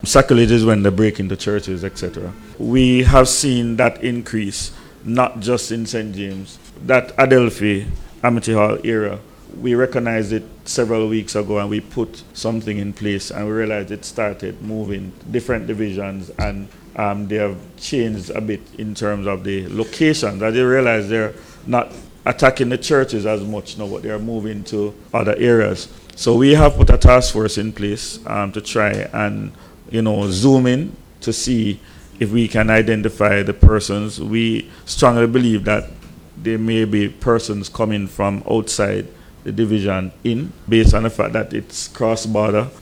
Sacrilege is when they break into churches, etc. We have seen that increase, not just in St. James, that Adelphi, Amity Hall area. We recognized it several weeks ago and we put something in place and we realized it started moving different divisions and they have changed a bit in terms of the locations. As they realize they're not attacking the churches as much now, but they're moving to other areas. So we have put a task force in place to try and zoom in to see if we can identify the persons. We strongly believe that there may be persons coming from outside the division in, based on the fact that it's cross-border